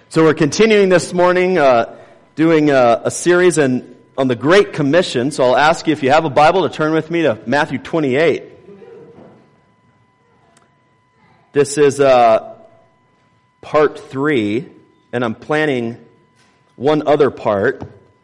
So we're continuing this morning, doing a series on the Great Commission. So I'll ask you, if you have a Bible, to turn with me to Matthew 28. This is part 3, and I'm planning one other part.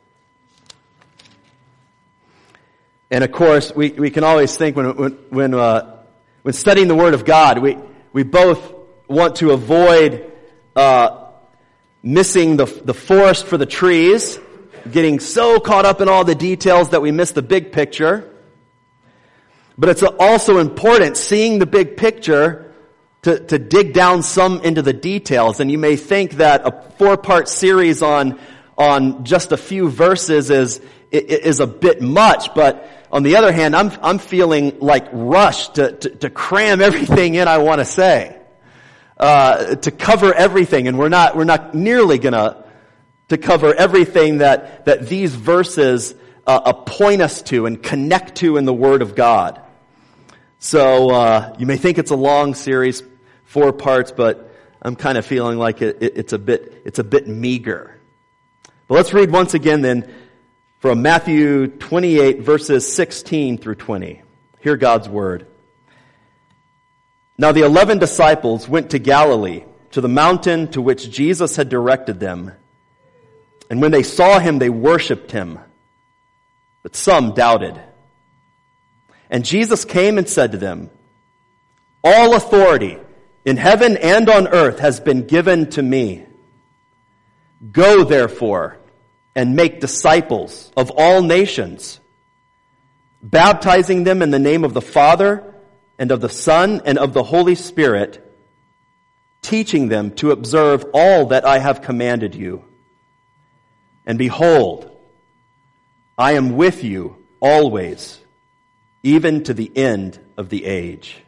And of course, we can always think when studying the Word of God, we both want to avoid missing the forest for the trees, getting so caught up in all the details that we miss the big picture. But it's also important, seeing the big picture, to dig down some into the details. And you may think that a 4-part series on just a few verses is a bit much, but on the other hand, I'm feeling like rushed to cram everything in I want to say. To cover everything, and we're not nearly gonna to cover everything that these verses point us to and connect to in the Word of God. So you may think it's a long series, 4 parts, but I'm kind of feeling like it's a bit meager. But let's read once again then from Matthew 28 verses 16 through 20. Hear God's Word. Now the 11 disciples went to Galilee, to the mountain to which Jesus had directed them. And when they saw him, they worshipped him. But some doubted. And Jesus came and said to them, "All authority in heaven and on earth has been given to me. Go therefore and make disciples of all nations, baptizing them in the name of the Father and of the Son, and of the Holy Spirit, teaching them to observe all that I have commanded you. And behold, I am with you always, even to the end of the age."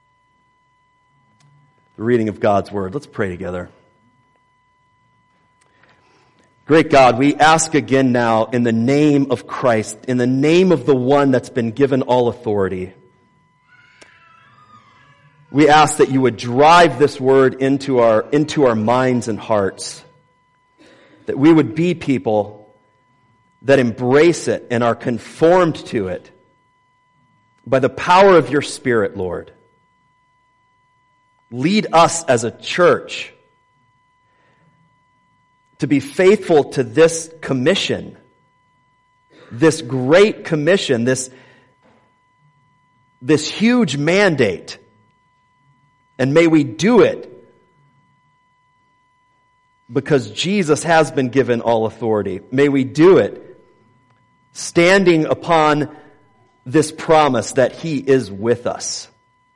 The reading of God's Word. Let's pray together. Great God, we ask again now in the name of Christ, in the name of the one that's been given all authority, we ask that you would drive this word into our minds and hearts, that we would be people that embrace it and are conformed to it by the power of your Spirit, Lord. Lead us as a church to be faithful to this commission, this great commission, this huge mandate. And may we do it because Jesus has been given all authority. May we do it standing upon this promise that he is with us.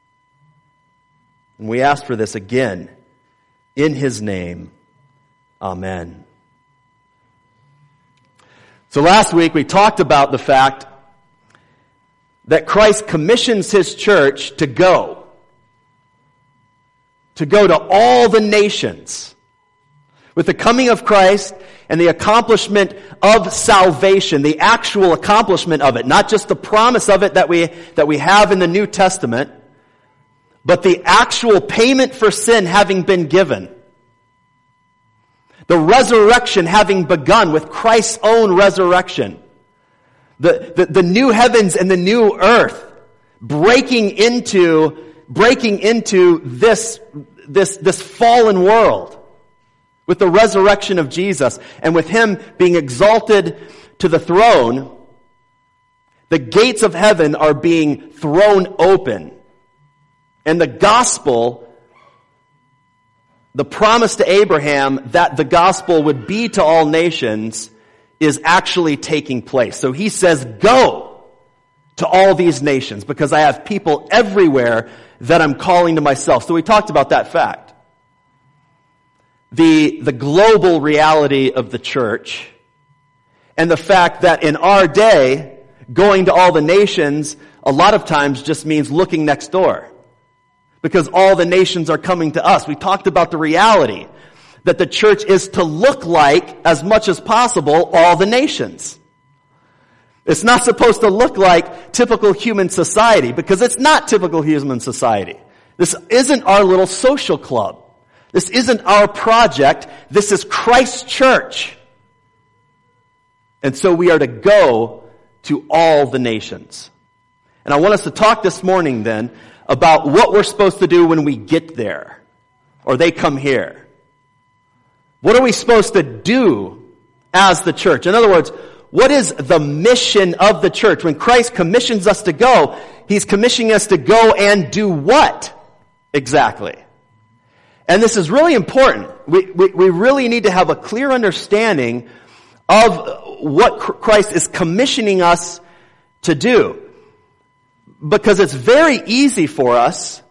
And we ask for this again in his name. Amen. So last week we talked about the fact that Christ commissions his church to go to all the nations. With the coming of Christ and the accomplishment of salvation, the actual accomplishment of it, not just the promise of it that we have in the New Testament, but the actual payment for sin having been given. The resurrection having begun with Christ's own resurrection. The new heavens and the new earth breaking into this fallen world with the resurrection of Jesus, and with him being exalted to the throne, the gates of heaven are being thrown open. And the gospel, the promise to Abraham that the gospel would be to all nations, is actually taking place. So he says, "Go to all these nations, because I have people everywhere that I'm calling to myself." So we talked about that fact. The global reality of the church, and the fact that in our day, going to all the nations a lot of times just means looking next door, because all the nations are coming to us. We talked about the reality that the church is to look like, as much as possible, all the nations. It's not supposed to look like typical human society, because it's not typical human society. This isn't our little social club. This isn't our project. This is Christ's church. And so we are to go to all the nations. And I want us to talk this morning then about what we're supposed to do when we get there, or they come here. What are we supposed to do as the church? In other words, what is the mission of the church? When Christ commissions us to go, He's commissioning us to go and do what exactly? And this is really important. We really need to have a clear understanding of what Christ is commissioning us to do. Because it's very easy for us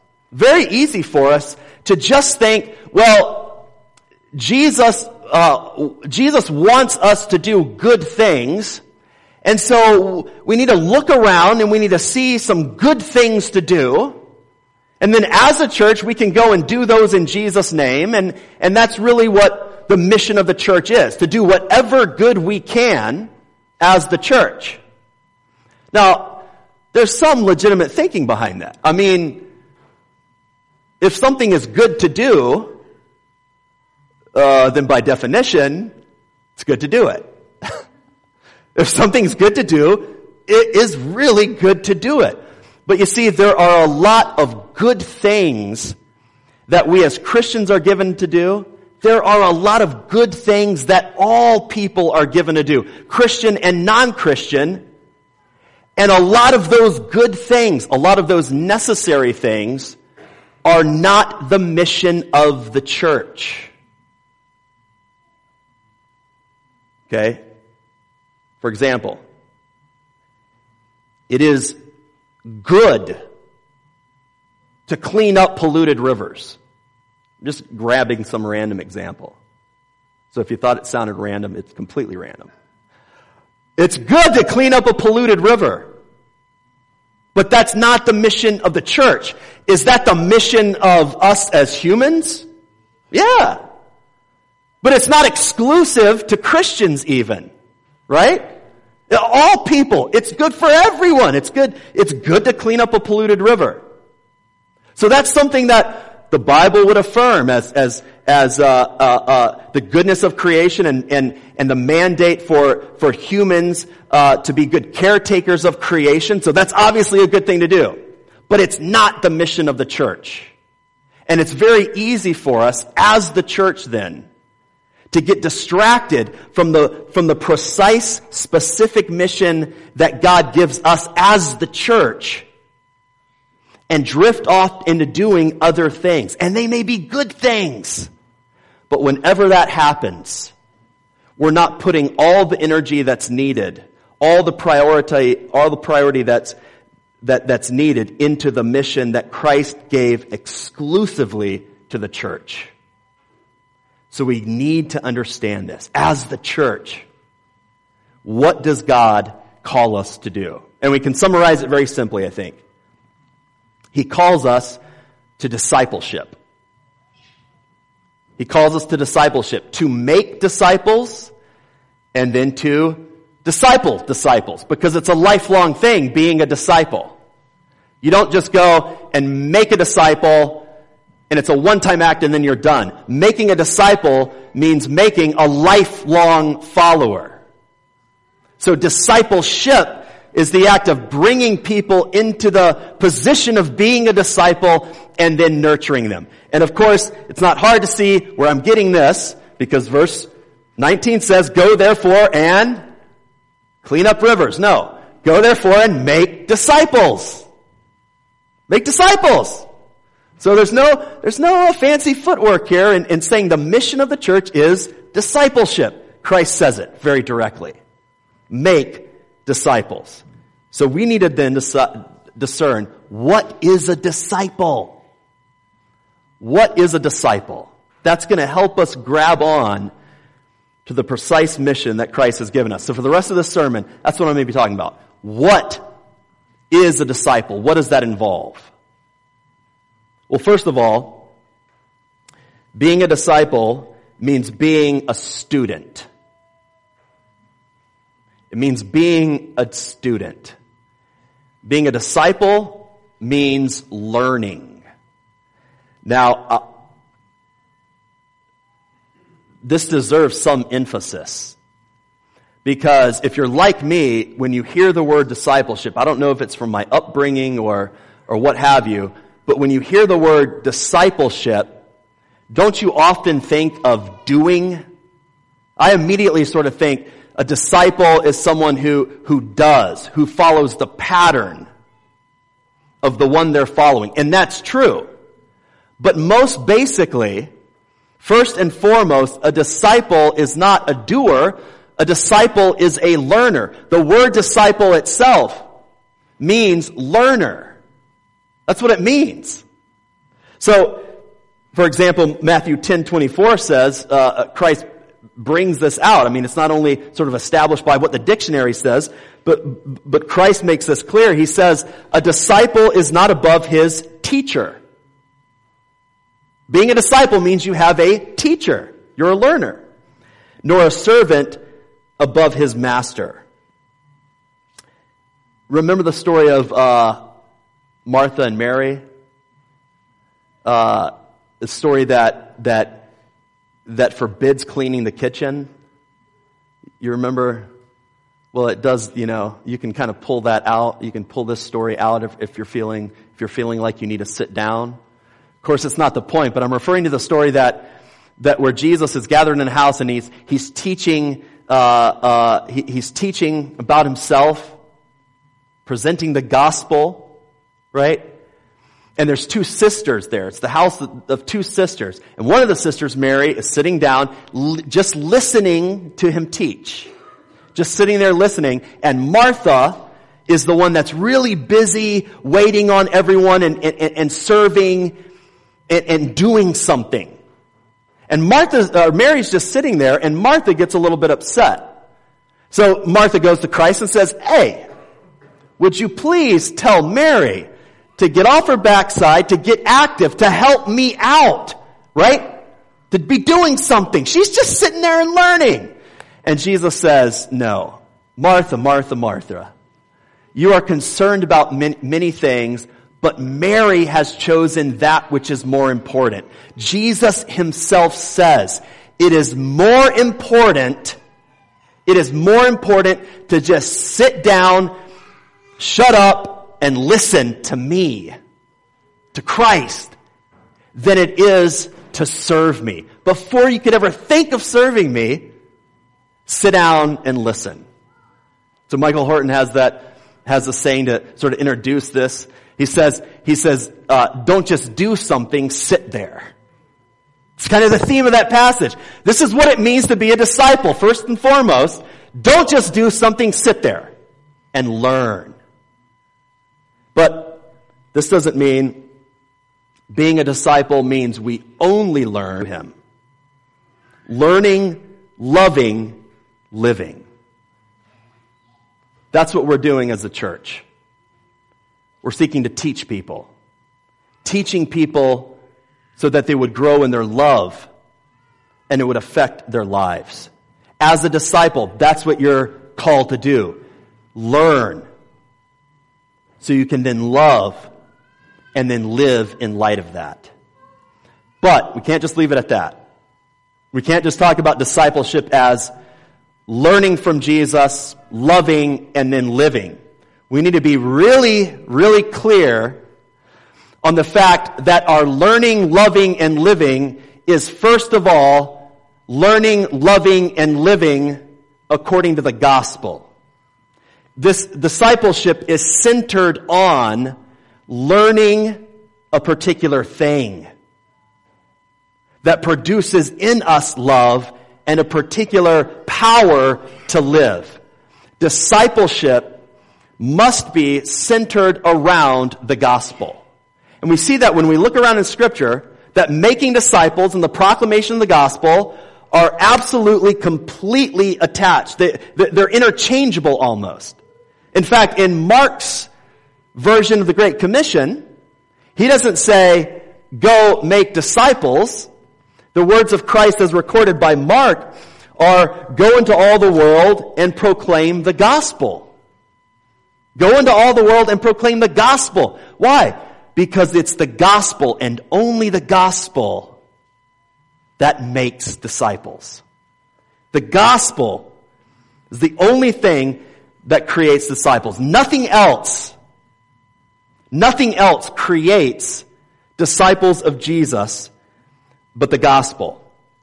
to just think, well, Jesus wants us to do good things, and so we need to look around and we need to see some good things to do. And then as a church, we can go and do those in Jesus' name, and that's really what the mission of the church is, to do whatever good we can as the church. Now, there's some legitimate thinking behind that. I mean, if something is good to do, then by definition, it's good to do it. If something's good to do, it is really good to do it. But you see, there are a lot of good things that we as Christians are given to do. There are a lot of good things that all people are given to do, Christian and non-Christian. And a lot of those good things, a lot of those necessary things, are not the mission of the church. Okay? For example, it is good to clean up polluted rivers. I'm just grabbing some random example. So if you thought it sounded random, it's completely random. It's good to clean up a polluted river. But that's not the mission of the church. Is that the mission of us as humans? Yeah. But it's not exclusive to Christians even. Right? All people. It's good for everyone. It's good to clean up a polluted river. So that's something that the Bible would affirm as the goodness of creation and the mandate for humans to be good caretakers of creation. So that's obviously a good thing to do. But it's not the mission of the church. And it's very easy for us as the church then to get distracted from the precise, specific mission that God gives us as the church and drift off into doing other things. And they may be good things. But whenever that happens, we're not putting all the energy that's needed, all the priority that's needed into the mission that Christ gave exclusively to the church. So we need to understand this. As the church, what does God call us to do? And we can summarize it very simply, I think. He calls us to discipleship. He calls us to discipleship, to make disciples and then to disciple disciples, because it's a lifelong thing being a disciple. You don't just go and make a disciple and it's a one-time act and then you're done. Making a disciple means making a lifelong follower. So discipleship is the act of bringing people into the position of being a disciple and then nurturing them. And of course, it's not hard to see where I'm getting this, because verse 19 says, go therefore and clean up rivers. No. Go therefore and make disciples. Make disciples. So there's no fancy footwork here in saying the mission of the church is discipleship. Christ says it very directly. Make disciples. So we need to then discern, what is a disciple? What is a disciple? That's going to help us grab on to the precise mission that Christ has given us. So for the rest of this sermon, that's what I'm going to be talking about. What is a disciple? What does that involve? Well, first of all, being a disciple means being a student. It means being a student. Being a disciple means learning. Now, this deserves some emphasis. Because if you're like me, when you hear the word discipleship, I don't know if it's from my upbringing or what have you, but when you hear the word discipleship, don't you often think of doing? I immediately sort of think a disciple is someone who does, who follows the pattern of the one they're following. And that's true. But most basically, first and foremost, a disciple is not a doer. A disciple is a learner. The word disciple itself means learner. That's what it means. So, for example, Matthew 10:24 says, Christ brings this out. I mean, it's not only sort of established by what the dictionary says, but Christ makes this clear. He says, a disciple is not above his teacher. Being a disciple means you have a teacher. You're a learner. Nor a servant above his master. Remember the story of Martha and Mary? The story that forbids cleaning the kitchen. You remember? Well, it does, you can kind of pull that out. You can pull this story out if you're feeling like you need to sit down. Of course, it's not the point, but I'm referring to the story that where Jesus is gathered in a house and he's teaching he's teaching about himself, presenting the gospel, right? And there's two sisters there. It's the house of two sisters. And one of the sisters, Mary, is sitting down, just listening to him teach. Just sitting there listening. And Martha is the one that's really busy waiting on everyone and serving and doing something. And Mary's just sitting there, and Martha gets a little bit upset. So Martha goes to Christ and says, hey, would you please tell Mary to get off her backside, to get active, to help me out, right? To be doing something. She's just sitting there and learning. And Jesus says, no. Martha, Martha, Martha, you are concerned about many things, but Mary has chosen that which is more important. Jesus himself says, it is more important to just sit down, shut up, and listen to me, to Christ, than it is to serve me. Before you could ever think of serving me, sit down and listen. So Michael Horton has a saying to sort of introduce this. He says, don't just do something, sit there. It's kind of the theme of that passage. This is what it means to be a disciple. First and foremost, don't just do something, sit there and learn. But this doesn't mean being a disciple means we only learn him. Learning, loving, living. That's what we're doing as a church. We're seeking to teach people. Teaching people so that they would grow in their love and it would affect their lives. As a disciple, that's what you're called to do. Learn so you can then love and then live in light of that. But we can't just leave it at that. We can't just talk about discipleship as learning from Jesus, loving, and then living. We need to be really, really clear on the fact that our learning, loving, and living is first of all learning, loving, and living according to the gospel. This discipleship is centered on learning a particular thing that produces in us love and a particular power to live. Discipleship must be centered around the gospel. And we see that when we look around in Scripture, that making disciples and the proclamation of the gospel are absolutely, completely attached. They're interchangeable almost. In fact, in Mark's version of the Great Commission, he doesn't say, go make disciples. The words of Christ as recorded by Mark are, go into all the world and proclaim the gospel. Go into all the world and proclaim the gospel. Why? Because it's the gospel and only the gospel that makes disciples. The gospel is the only thing that creates disciples. Nothing else creates disciples of Jesus but the gospel.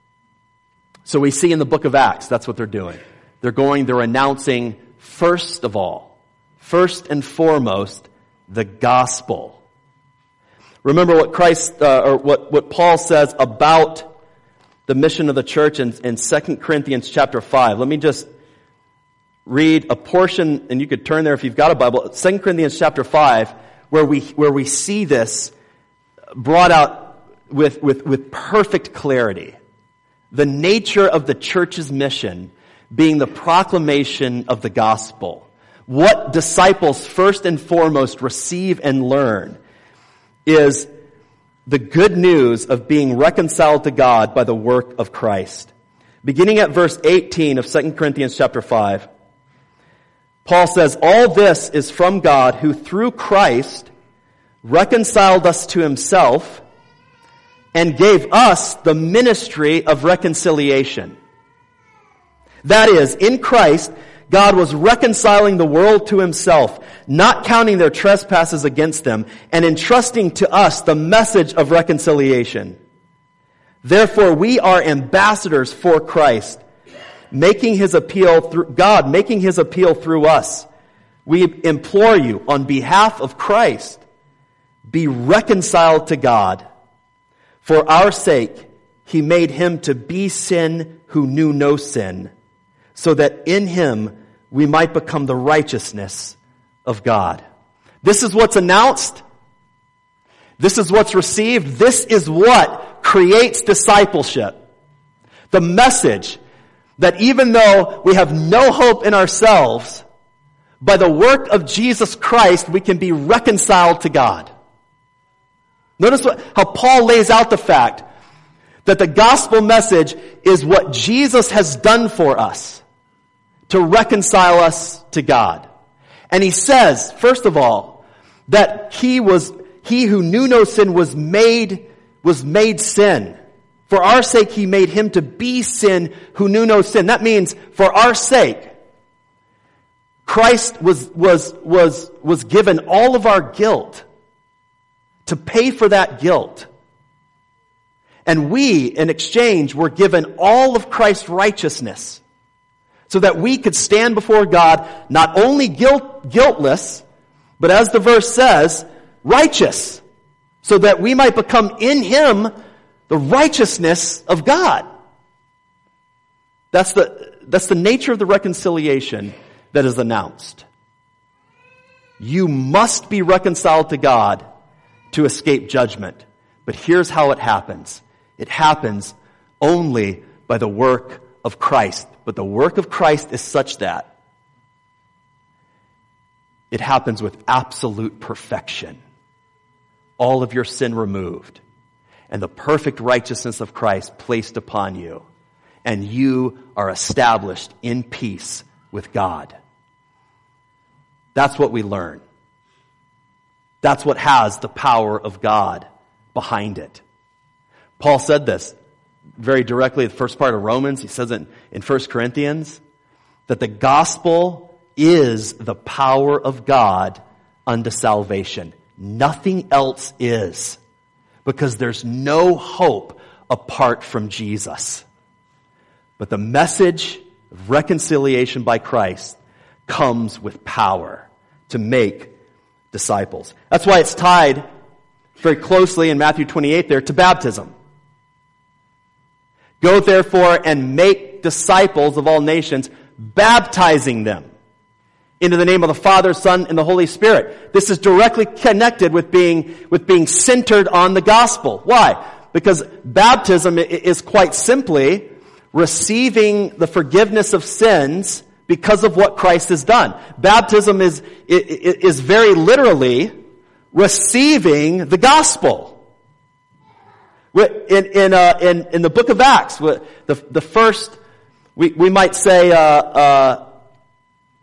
So we see in the book of Acts, that's what they're doing. They're announcing first of all, first and foremost, the gospel. Remember what what Paul says about the mission of the church in 2 Corinthians chapter 5. Let me just read a portion, and you could turn there if you've got a Bible. 2 Corinthians chapter 5, where we see this brought out with perfect clarity. The nature of the church's mission being the proclamation of the gospel. What disciples first and foremost receive and learn is the good news of being reconciled to God by the work of Christ. Beginning at verse 18 of 2 Corinthians chapter 5, Paul says, "All this is from God, who through Christ reconciled us to himself and gave us the ministry of reconciliation." That is, in Christ, God was reconciling the world to himself, not counting their trespasses against them, and entrusting to us the message of reconciliation. Therefore, we are ambassadors for Christ, making his appeal through us. We implore you, on behalf of Christ, be reconciled to God. For our sake, he made him to be sin who knew no sin, so that in him we might become the righteousness of God. This is what's announced. This is what's received. This is what creates discipleship. The message that even though we have no hope in ourselves, by the work of Jesus Christ, we can be reconciled to God. Notice how Paul lays out the fact that the gospel message is what Jesus has done for us to reconcile us to God. And he says, first of all, that he who knew no sin was made sin. For our sake, he made him to be sin who knew no sin. That means for our sake, Christ was given all of our guilt to pay for that guilt. And we, in exchange, were given all of Christ's righteousness so that we could stand before God not only guiltless, but as the verse says, righteous, so that we might become in him the righteousness of God. That's the nature of the reconciliation that is announced. You must be reconciled to God to escape judgment. But here's how it happens. It happens only by the work of Christ. But the work of Christ is such that it happens with absolute perfection. All of your sin removed, and the perfect righteousness of Christ placed upon you, and you are established in peace with God. That's what we learn. That's what has the power of God behind it. Paul said this very directly in the first part of Romans. He says it in 1 Corinthians, that the gospel is the power of God unto salvation. Nothing else is, because there's no hope apart from Jesus. But the message of reconciliation by Christ comes with power to make disciples. That's why it's tied very closely in Matthew 28 there to baptism. Go therefore and make disciples of all nations, baptizing them into the name of the Father, Son, and the Holy Spirit. This is directly connected with being centered on the gospel. Why? Because baptism is quite simply receiving the forgiveness of sins because of what Christ has done. Baptism is very literally receiving the gospel. In the book of Acts, the first, we might say,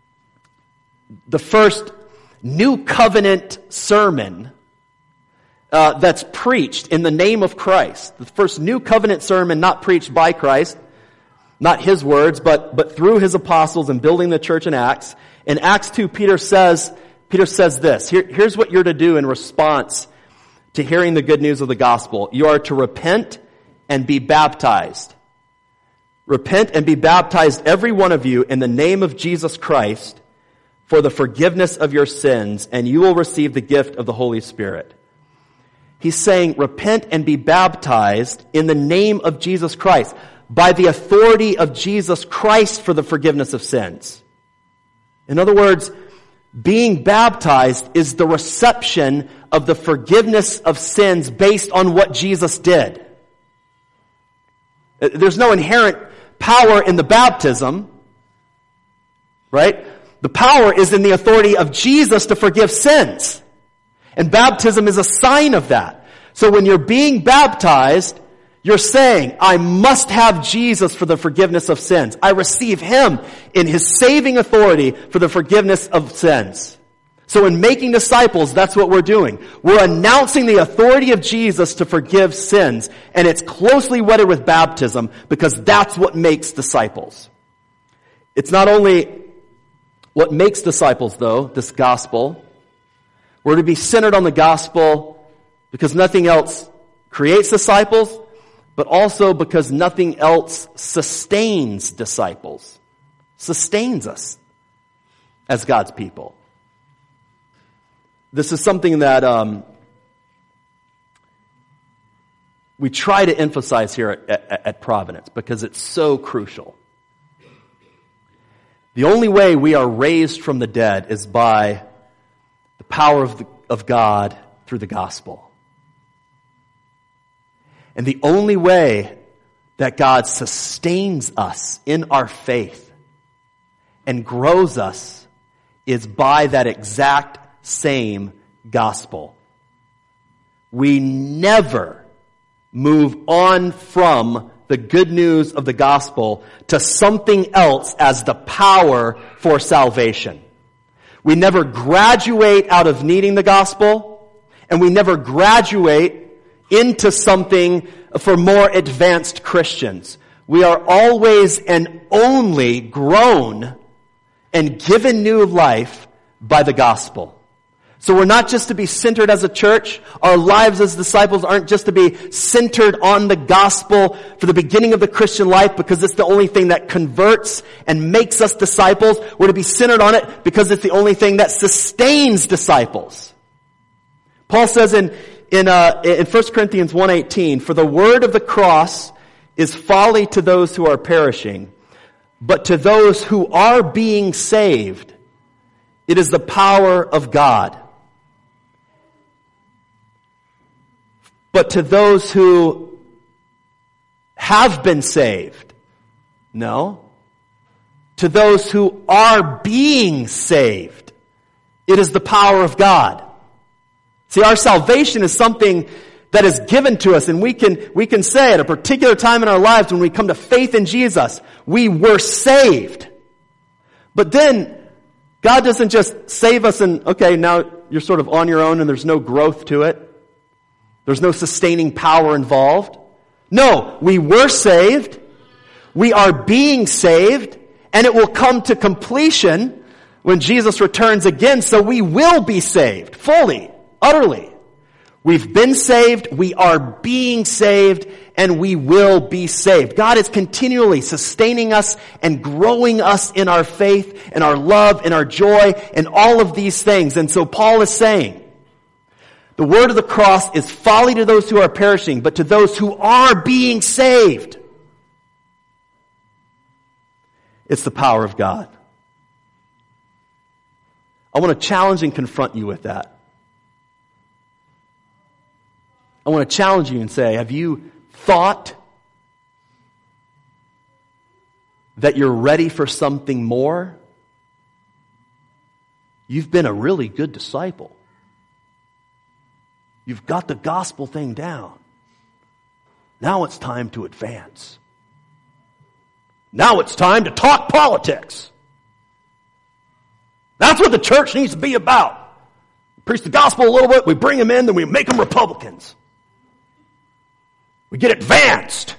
the first New Covenant sermon that's preached in the name of Christ. The first new covenant sermon not preached by Christ, not his words, but through his apostles and building the church in Acts. In Acts 2, Peter says this. Here's what you're to do in response to hearing the good news of the gospel. You are to repent and be baptized. Repent and be baptized, every one of you, in the name of Jesus Christ for the forgiveness of your sins, and you will receive the gift of the Holy Spirit. He's saying, repent and be baptized in the name of Jesus Christ, by the authority of Jesus Christ for the forgiveness of sins. In other words, being baptized is the reception of the forgiveness of sins based on what Jesus did. There's no inherent power in the baptism, right? The power is in the authority of Jesus to forgive sins. And baptism is a sign of that. So when you're being baptized, you're saying, I must have Jesus for the forgiveness of sins. I receive him in his saving authority for the forgiveness of sins. So in making disciples, that's what we're doing. We're announcing the authority of Jesus to forgive sins, and it's closely wedded with baptism because that's what makes disciples. It's not only what makes disciples, though, this gospel. We're to be centered on the gospel because nothing else creates disciples, but also because nothing else sustains disciples, sustains us as God's people. This is something that we try to emphasize here at Providence because it's so crucial. The only way we are raised from the dead is by the power of God through the gospel. And the only way that God sustains us in our faith and grows us is by that exact same gospel. We never move on from the good news of the gospel to something else as the power for salvation. We never graduate out of needing the gospel, and we never graduate into something for more advanced Christians. We are always and only grown and given new life by the gospel. So we're not just to be centered as a church. Our lives as disciples aren't just to be centered on the gospel for the beginning of the Christian life because it's the only thing that converts and makes us disciples. We're to be centered on it because it's the only thing that sustains disciples. Paul says in 1 Corinthians 1:18, for the word of the cross is folly to those who are perishing, but to those who are being saved, it is the power of God. But to those who have been saved, no. To those who are being saved, it is the power of God. See, our salvation is something that is given to us, and we can say at a particular time in our lives when we come to faith in Jesus, we were saved. But then, God doesn't just save us and, okay, now you're sort of on your own and there's no growth to it. There's no sustaining power involved. No, we were saved. We are being saved, and it will come to completion when Jesus returns again, so we will be saved fully. Utterly. We've been saved, we are being saved, and we will be saved. God is continually sustaining us and growing us in our faith, and our love, and our joy, and all of these things. And so Paul is saying, the word of the cross is folly to those who are perishing, but to those who are being saved, it's the power of God. I want to challenge and confront you with that. I want to challenge you and say, have you thought that you're ready for something more? You've been a really good disciple. You've got the gospel thing down. Now it's time to advance. Now it's time to talk politics. That's what the church needs to be about. Preach the gospel a little bit, we bring them in, then we make them Republicans. We get advanced.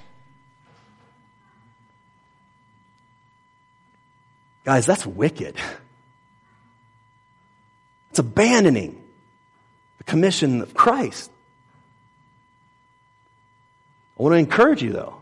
Guys, that's wicked. It's abandoning the commission of Christ. I want to encourage you, though.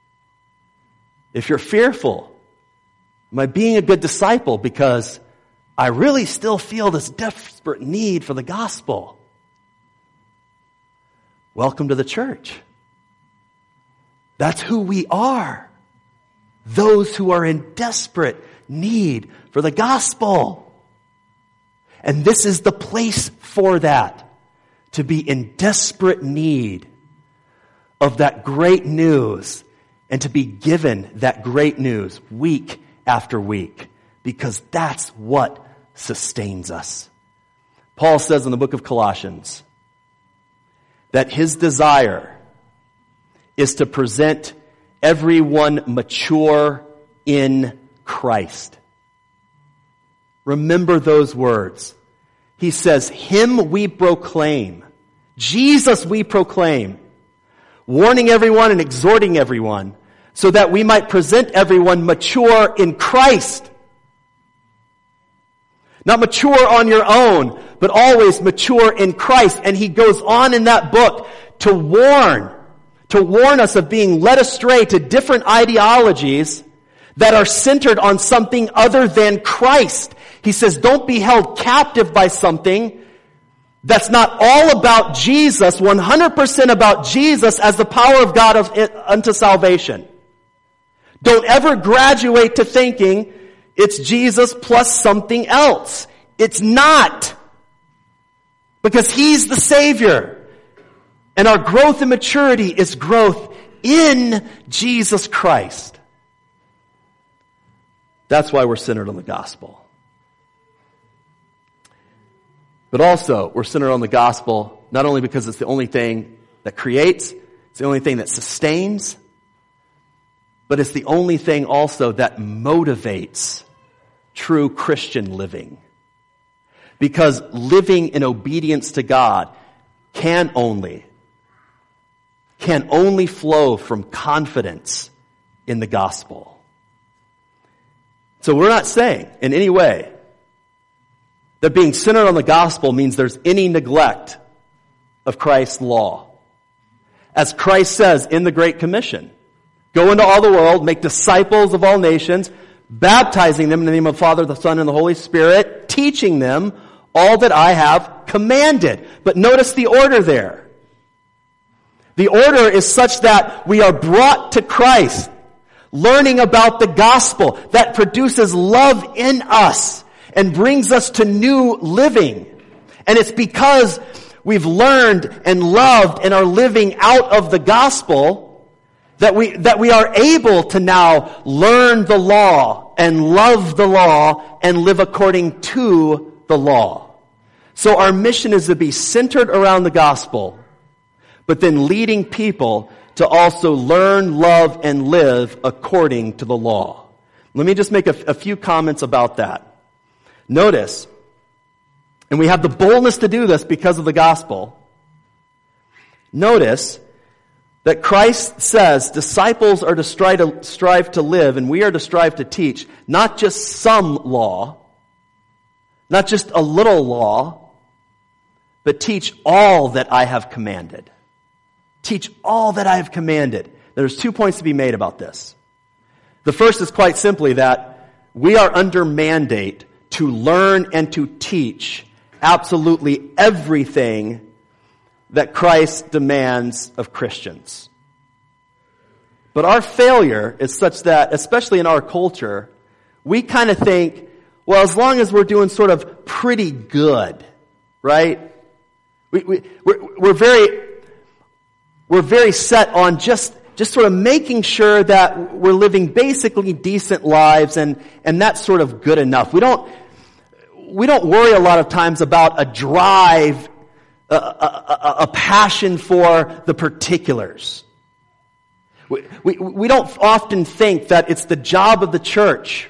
If you're fearful, am I being a good disciple because I really still feel this desperate need for the gospel? Welcome to the church. That's who we are. Those who are in desperate need for the gospel. And this is the place for that. To be in desperate need of that great news and to be given that great news week after week, because that's what sustains us. Paul says in the book of Colossians that his desire is to present everyone mature in Christ. Remember those words. He says, him we proclaim. Jesus we proclaim. Warning everyone and exhorting everyone so that we might present everyone mature in Christ. Not mature on your own, but always mature in Christ. And he goes on in that book to warn us of being led astray to different ideologies that are centered on something other than Christ. He says, don't be held captive by something that's not all about Jesus, 100% about Jesus as the power of God unto salvation. Don't ever graduate to thinking it's Jesus plus something else. It's not. Because he's the Savior. And our growth and maturity is growth in Jesus Christ. That's why we're centered on the gospel. But also, we're centered on the gospel, not only because it's the only thing that creates, it's the only thing that sustains, but it's the only thing also that motivates true Christian living. Because living in obedience to God can only flow from confidence in the gospel. So we're not saying in any way that being centered on the gospel means there's any neglect of Christ's law. As Christ says in the Great Commission, go into all the world, make disciples of all nations, baptizing them in the name of the Father, the Son, and the Holy Spirit, teaching them all that I have commanded. But notice the order there. The order is such that we are brought to Christ, learning about the gospel that produces love in us and brings us to new living. And it's because we've learned and loved and are living out of the gospel that we are able to now learn the law and love the law and live according to the law. So our mission is to be centered around the gospel, but then leading people to also learn, love, and live according to the law. Let me just make a few comments about that. Notice, and we have the boldness to do this because of the gospel. Notice that Christ says disciples are to strive to live, and we are to strive to teach, not just some law, not just a little law, but teach all that I have commanded. Teach all that I have commanded. There's 2 points to be made about this. The first is quite simply that we are under mandate to learn and to teach absolutely everything that Christ demands of Christians. But our failure is such that, especially in our culture, we kind of think, well, as long as we're doing sort of pretty good, right? We're very set on just sort of making sure that we're living basically decent lives and that's sort of good enough. We don't worry a lot of times about a drive, a passion for the particulars. We don't often think that it's the job of the church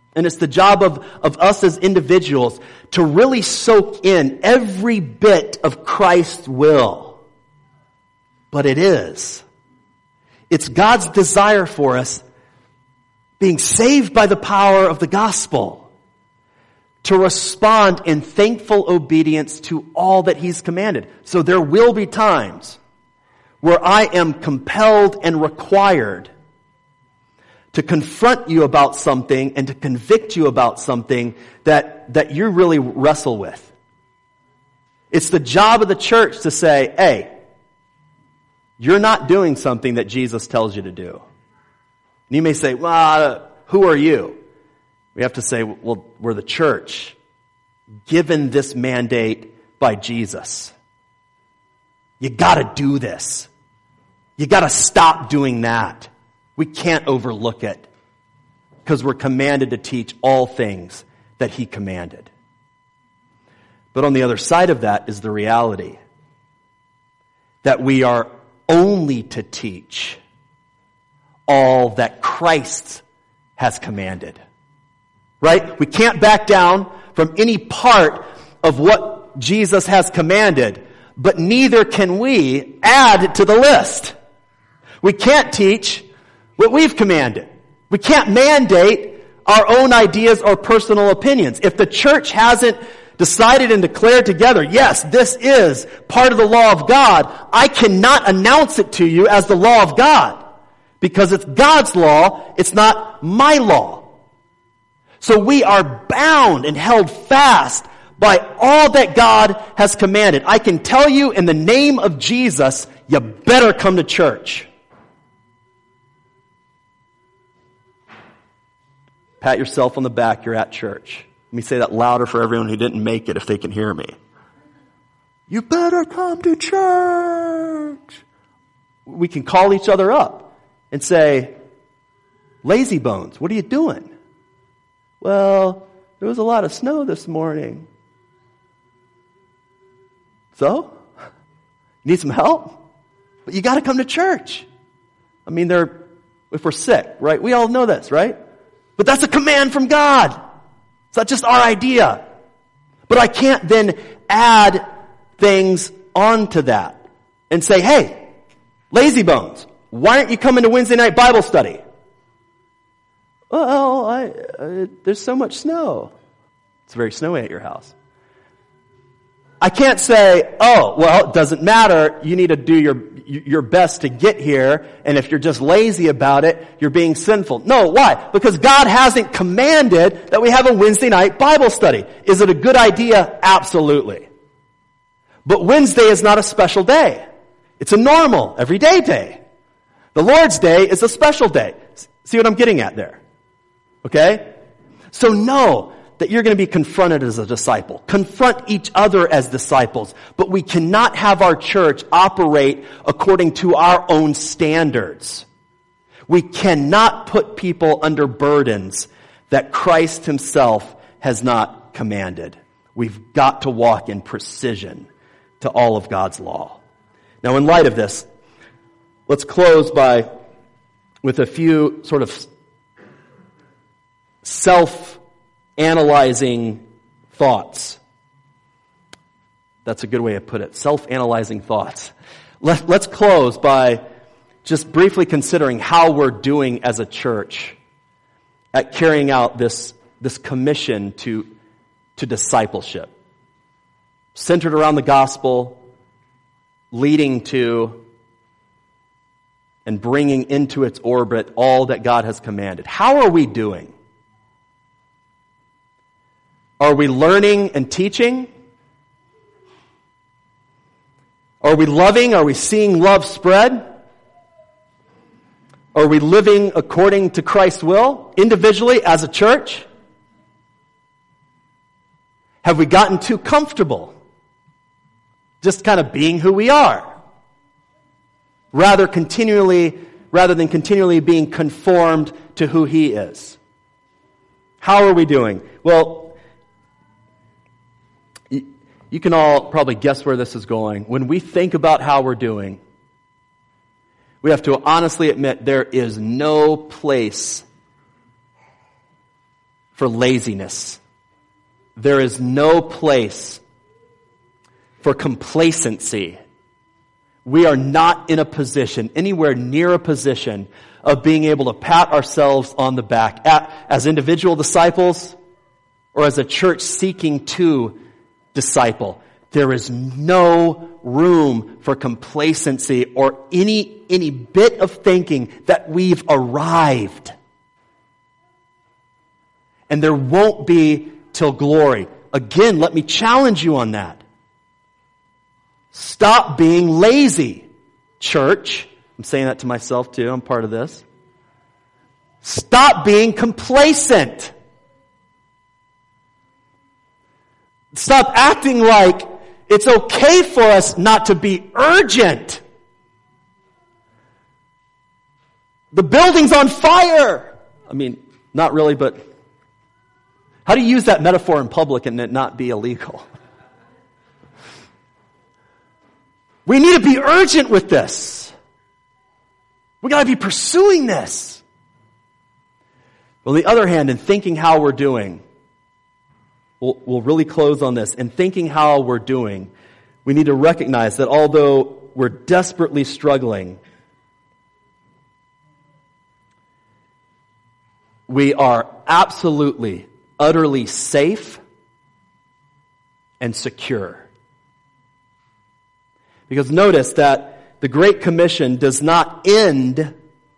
And it's the job of us as individuals to really soak in every bit of Christ's will. But it is. It's God's desire for us, being saved by the power of the gospel, to respond in thankful obedience to all that He's commanded. So there will be times where I am compelled and required to confront you about something and to convict you about something that you really wrestle with. It's the job of the church to say, hey, you're not doing something that Jesus tells you to do. And you may say, well, who are you? We have to say, well, we're the church, given this mandate by Jesus. You gotta do this. You gotta stop doing that. We can't overlook it because we're commanded to teach all things that He commanded. But on the other side of that is the reality that we are only to teach all that Christ has commanded. Right? We can't back down from any part of what Jesus has commanded, but neither can we add to the list. We can't teach what we've commanded. We can't mandate our own ideas or personal opinions. If the church hasn't decided and declared together, yes, this is part of the law of God, I cannot announce it to you as the law of God. Because it's God's law, it's not my law. So we are bound and held fast by all that God has commanded. I can tell you in the name of Jesus, you better come to church. Pat yourself on the back, you're at church. Let me say that louder for everyone who didn't make it if they can hear me. You better come to church. We can call each other up and say, lazy bones, what are you doing? Well, there was a lot of snow this morning. So? You need some help? But you gotta come to church. I mean, if we're sick, right? We all know this, right? But that's a command from God. It's not just our idea. But I can't then add things onto that and say, hey, lazy bones, why aren't you coming to Wednesday night Bible study? Well, there's so much snow. It's very snowy at your house. I can't say, oh, well, it doesn't matter. You need to do your best to get here. And if you're just lazy about it, you're being sinful. No, why? Because God hasn't commanded that we have a Wednesday night Bible study. Is it a good idea? Absolutely. But Wednesday is not a special day. It's a normal, everyday day. The Lord's Day is a special day. See what I'm getting at there? Okay? So know that you're going to be confronted as a disciple. Confront each other as disciples. But we cannot have our church operate according to our own standards. We cannot put people under burdens that Christ Himself has not commanded. We've got to walk in precision to all of God's law. Now, in light of this, let's close with a few sort of self-analyzing thoughts. That's a good way to put it. Self-analyzing thoughts. Let's close by just briefly considering how we're doing as a church at carrying out this commission to discipleship. Centered around the gospel, leading to and bringing into its orbit all that God has commanded. How are we doing? Are we learning and teaching? Are we loving? Are we seeing love spread? Are we living according to Christ's will, individually as a church? Have we gotten too comfortable just kind of being who we are, rather than continually being conformed to who He is? How are we doing? Well, you can all probably guess where this is going. When we think about how we're doing, we have to honestly admit there is no place for laziness. There is no place for complacency. We are not in a position, anywhere near a position, of being able to pat ourselves on the back as individual disciples or as a church seeking to disciple. There is no room for complacency or any bit of thinking that we've arrived. And there won't be till glory. Again, let me challenge you on that. Stop being lazy, church. I'm saying that to myself too. I'm part of this. Stop being complacent. Stop acting like it's okay for us not to be urgent. The building's on fire. I mean, not really, but how do you use that metaphor in public and it not be illegal? We need to be urgent with this. We got to be pursuing this. On the other hand, in thinking how we're doing, we'll really close on this. In thinking how we're doing, we need to recognize that although we're desperately struggling, we are absolutely, utterly safe and secure. Because notice that the Great Commission does not end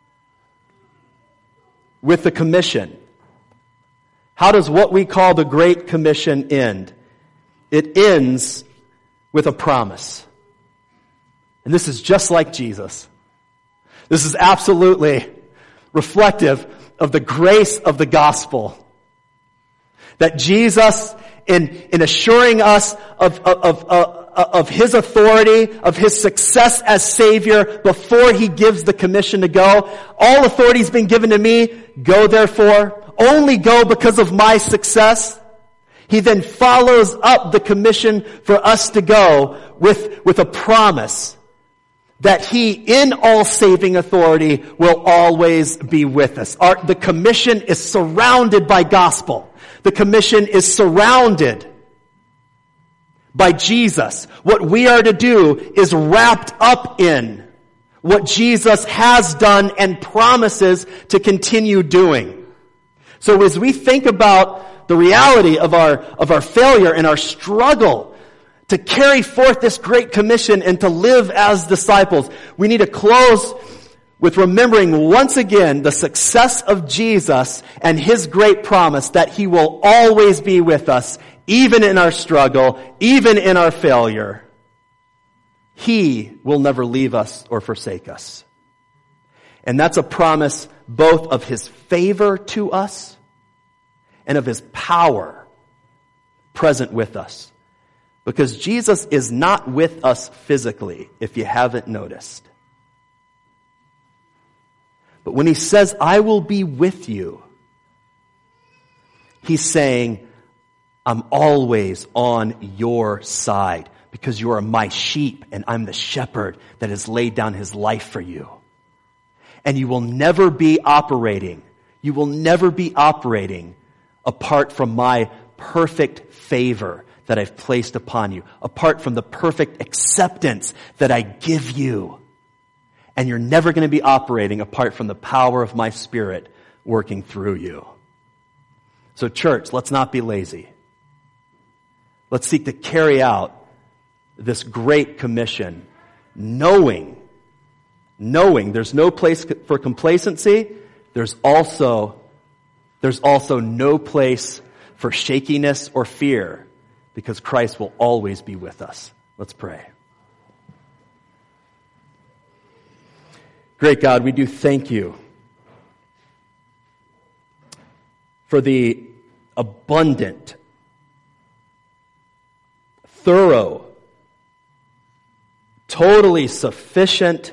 with the commission. How does what we call the Great Commission end? It ends with a promise. And this is just like Jesus. This is absolutely reflective of the grace of the gospel. That Jesus, in assuring us of His authority, of His success as Savior before He gives the commission to go. All authority has been given to me. Go therefore. Only go because of my success. He then follows up the commission for us to go with a promise that He, in all saving authority, will always be with us. The commission is surrounded by gospel. The commission is surrounded by Jesus. What we are to do is wrapped up in what Jesus has done and promises to continue doing. So as we think about the reality of our failure and our struggle to carry forth this great commission and to live as disciples, we need to close with remembering once again the success of Jesus and His great promise that He will always be with us, even in our struggle, even in our failure. He will never leave us or forsake us. And that's a promise both of His favor to us and of His power present with us. Because Jesus is not with us physically, if you haven't noticed. But when He says, I will be with you, He's saying, I'm always on your side because you are my sheep and I'm the shepherd that has laid down His life for you. And you will never be operating apart from my perfect favor that I've placed upon you, apart from the perfect acceptance that I give you. And you're never going to be operating apart from the power of my Spirit working through you. So church, let's not be lazy. Let's seek to carry out this great commission, knowing there's no place for complacency. There's also no place for shakiness or fear, because Christ will always be with us. Let's pray. Great God, we do thank you for the abundant, thorough, totally sufficient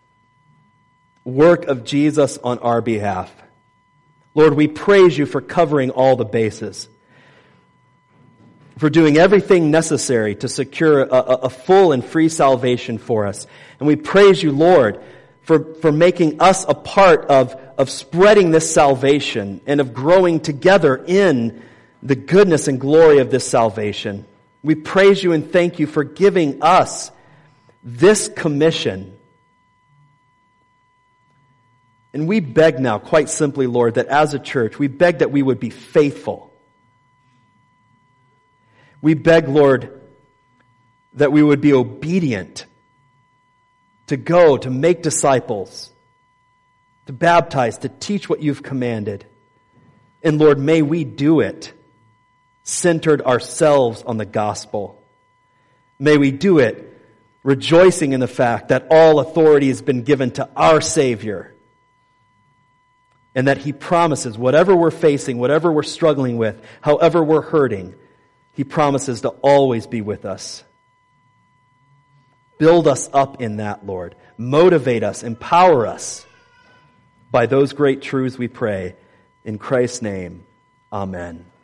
work of Jesus on our behalf. Lord, we praise you for covering all the bases, for doing everything necessary to secure a full and free salvation for us. And we praise you, Lord, for making us a part of spreading this salvation and of growing together in the goodness and glory of this salvation. We praise you and thank you for giving us this commission. And we beg now, quite simply, Lord, that as a church, we beg that we would be faithful. We beg, Lord, that we would be obedient to go, to make disciples, to baptize, to teach what you've commanded. And Lord, may we do it centered ourselves on the gospel. May we do it rejoicing in the fact that all authority has been given to our Savior, and that He promises whatever we're facing, whatever we're struggling with, however we're hurting, He promises to always be with us. Build us up in that, Lord. Motivate us, empower us by those great truths we pray. In Christ's name, amen.